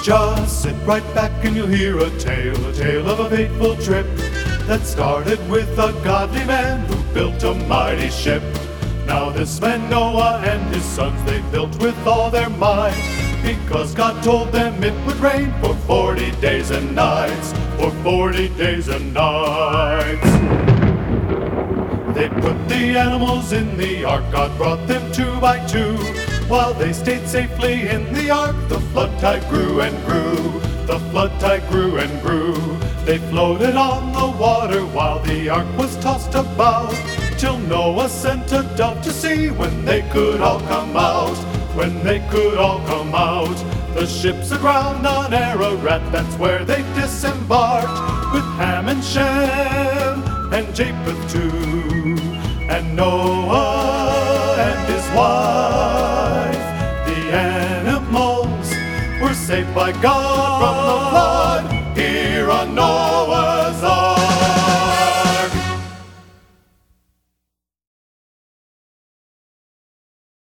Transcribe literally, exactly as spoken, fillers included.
Just sit right back and you'll hear a tale, a tale of a fateful trip that started with a godly man who built a mighty ship. Now this man Noah and his sons, they built with all their might, because God told them it would rain for forty days and nights, for forty days and nights. They put the animals in the ark, God brought them two by two. While they stayed safely in the ark, the flood tide grew and grew, the flood tide grew and grew. They floated on the water while the ark was tossed about, till Noah sent a dove to see when they could all come out, when they could all come out. The ship's aground on Ararat, that's where they disembarked, with Ham and Shem and Japheth too, and Noah and his wife. The animals were saved by God from the flood here on Noah.